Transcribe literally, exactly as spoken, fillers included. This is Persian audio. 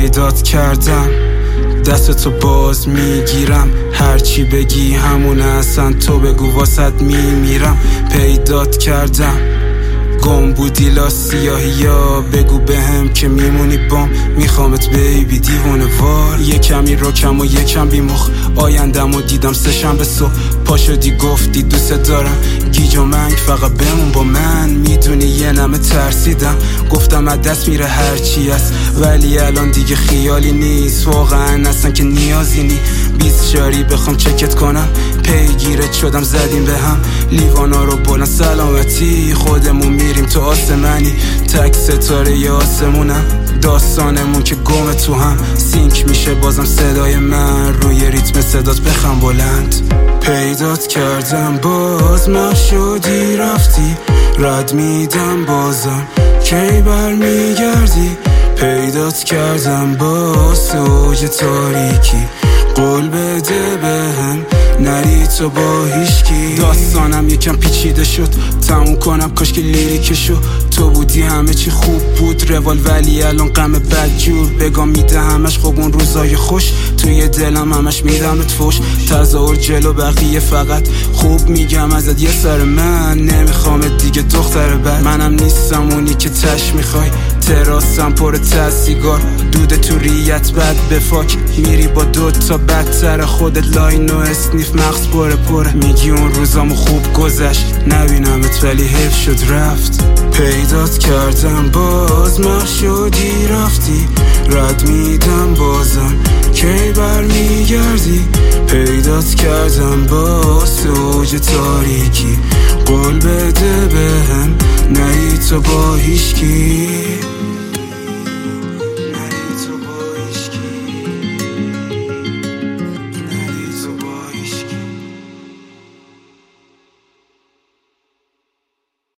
پیدات کردم، دستتو باز میگیرم، هرچی بگی همونه، اصلا تو بگو واسط میمیرم. پیدات کردم، گم بودی لا سیاهی یا بگو بهم که میمونی بام، میخوامت بیبی دیوونه وار. یه کمی روکم و یه کم بیمخ، آیندم و دیدم سه شنبه صبح، پا شدی گفتی دوست دارم، گیج و منگ فقط بمون با من. میدونی یه نمه ترسیدم، گفتم از دست میره هرچی هست، ولی الان دیگه خیالی نیست واقعا، اصلا که نیازی نی. بیست شاری بخوام چکت کنم، پیگیرت شدم زدیم به هم، لیوانا رو بلند سلامتی، خودمون میریم تو آسمانی، تک ستاره ی آسمونم، داستانمون که گم تو هم، سینک میشه بازم صدای من، روی ریتم صدات بخم بلند. پیدات کردم باز مخ شدی رفتی، رد میدم بازم کی بر میگردی. پیدات کردم باز اوج تاریکی، قول بده بهم نری تو با هیشکی. داستانم یکم پیچیده شد، تموم کنم کاش که لیریکشو، تو بودی همه چی خوب بود روال، ولی الان غم بدجور بگم میده همش. خب اون روزای خوش توی دلم همش میدمت فوش، تظاهر جلو بقیه فقط خوب میگم ازت یه سر من، نمیخوامت دیگه دختر بد، منم نیستم اونی که تش میخوای، تراسم پر تسیگار، دود تو ریت بد بفاک، میری با دوتا بدتر خودت، لاین و اسنیف مغز پره پره، میگی اون روزامو خوب گذشت، نبینمت ولی حیف شد رفت. پیدات کردم باز مخ شدی رفتی، رد میدم بازم کی بر میگردی. پیدات کردم باز اوج تاریکی، قول بده بهم نری تو با هیشکی.